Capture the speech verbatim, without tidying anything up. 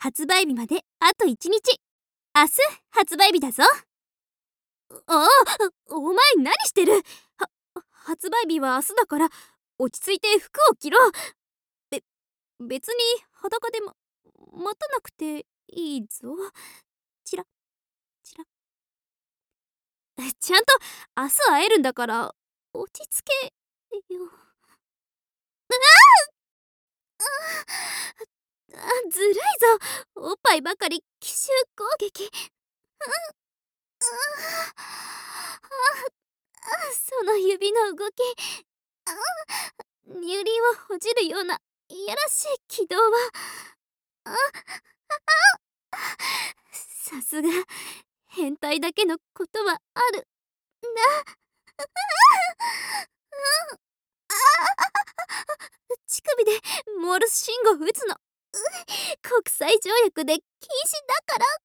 発売日まであといちにち。明日発売日だぞ。ああ、お前何してる。は発売日は明日だから落ち着いて服を着ろ。べ別に裸でも待たなくていいぞ。チラチラ。ちゃんと明日会えるんだから落ち着けよ。あずるいぞ。おっぱいばかり奇襲攻撃。その指の動き、乳輪をほじるようないやらしい軌道は、さすが変態だけのことはあるな。乳首でモールス信号打つの国際条約で禁止だから。